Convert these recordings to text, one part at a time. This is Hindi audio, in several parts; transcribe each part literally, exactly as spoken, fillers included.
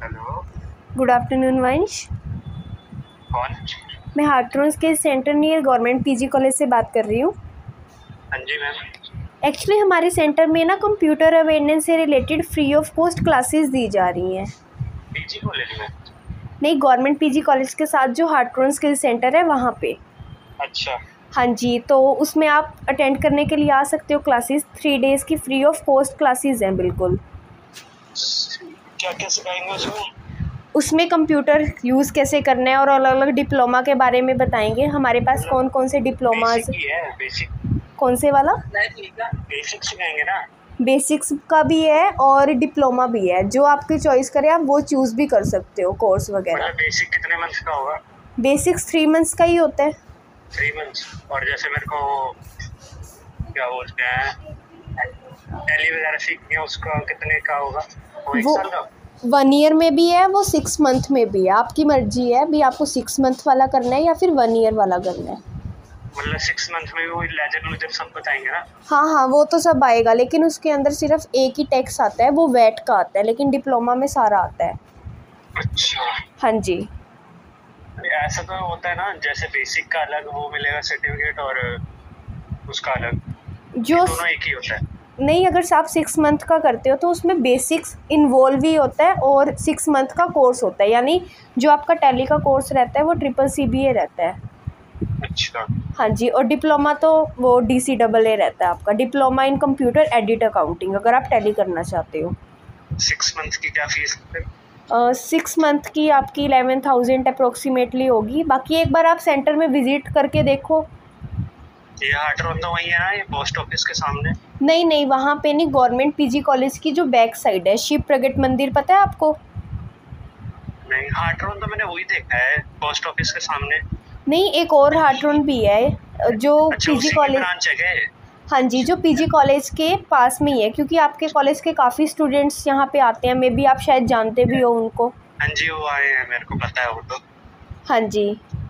हेलो। गुड आफ्टरनून वंश। कौन? मैं हाथरस के centre near government PG college से बात कर रही हूँ। हाँ जी मैम। एक्चुअली हमारे सेंटर में ना कंप्यूटर अवेयरनेस से related free of cost classes दी जा रही हैं। पीजी कॉलेज में? नहीं, गवर्नमेंट पीजी कॉलेज के साथ जो हाथरस के सेंटर है वहाँ पे। अच्छा। हाँ जी, तो उसमें आप अटेंड करने के लिए आ सकते हो। क्लासेस थ्री डेज़ की फ्री ऑफ कॉस्ट क्लासेस हैं बिल्कुल। क्या क्या सिखाएंगे उसमें? उसमें कंप्यूटर यूज़ कैसे करना है और अलग अलग डिप्लोमा के बारे में बताएंगे। हमारे पास कौन कौन से डिप्लोमाज। बेसिक ही है, बेसिक। कौन से वाला? बेसिक सिखाएंगे ना? बेसिक्स का भी है और डिप्लोमा भी है, जो आपकी चॉइस करे आप वो चूज़ भी कर सकते हो कोर्स वगैरह। मतलब बेसिक कितने मंथ्स का होगा? बेसिक्स थ्री मंथ्स का ही होता है। Three months. और जैसे मेरे को क्या बोलते हैं टैली वगैरह सीखनी है, उसका कितने का होगा? वो एक वो साल का? वन ईयर में भी है, वो सिक्स मंथ में भी है। आपकी मर्जी है भी आपको सिक्स मंथ वाला करना है या फिर वन ईयर वाला करना है। मतलब सिक्स मंथ में वो लेजर लूजर सब बताएंगे ना? हाँ हाँ, वो तो सब आएगा, लेकिन उसके अंदर सिर्फ एक ही टैक्स आता है, वो वैट का आता है, लेकिन डिप्लोमा में सारा आता है। अच्छा। हाँ जी। ऐसा तो होता है ना, जैसे बेसिक का अलग वो मिलेगा सर्टिफिकेट और उसका अलग, जो दोनों एक ही होता है? नहीं, अगर आप सिक्स मंथ का करते हो तो उसमें बेसिक्स इन्वॉल्व ही होता है और सिक्स मंथ का कोर्स होता है, यानी जो आपका टैली का कोर्स रहता है वो ट्रिपल सी बी ए रहता है। अच्छा। हाँ जी, और डिप्लोमा तो वो डी सी डबल ए रहता है आपका, diploma in computer edit accounting, अगर आप टैली करना चाहते हो। सिक्स मंथ की क्या फीस है? सिक्स मंथ की आपकी इलेवन थाउजेंड अप्रोक्सीमेटली होगी। बाकी एक बार आप सेंटर में विज़िट करके देखो। ये हाटरन तो वही है ना, ये पोस्ट ऑफिस के सामने? नहीं नहीं, वहाँ पे नहीं, गवर्नमेंट पीजी कॉलेज की जो बैक साइड है, शिव प्रगट मंदिर, पता है आपको? नहीं, हाटरन तो मैंने वही देखा है, पोस्ट ऑफिस के सामने। नहीं, एक और हाटरन भी है जो अच्छा, पीजी उसी की कॉलेज। ब्रांच है क्या? हाँ जी, जो पीजी कॉलेज के पास में ही है, क्योंकि आपके कॉलेज के काफ़ी स्टूडेंट्स यहाँ पे आते हैं, मे बी आप शायद जानते भी हो उनको। हाँ जी, वो आए हैं, मेरे को पता है वो तो। हाँ जी,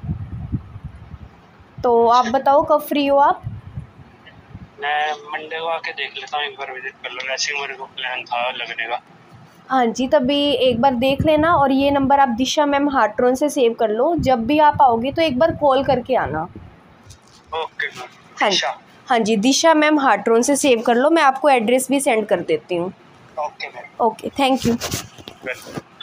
तो आप बताओ कब फ्री हो आप? मैं मंडे को आके देख लेता हूँ, एक बार विजिट कर लो, वैसे ही मेरे को प्लान था लगने का। हाँ जी, तभी एक बार देख लेना, और ये नंबर आप दिशा मैम हाटरन से सेव कर लो। जब भी आप आओगे तो एक बार कॉल करके आना। Okay ma'am. हाँ दिशा? हाँ जी, दिशा मैम हाटरन से सेव कर लो, मैं आपको एड्रेस भी सेंड कर देती हूँ। Okay ma'am. Okay, thank you. Welcome.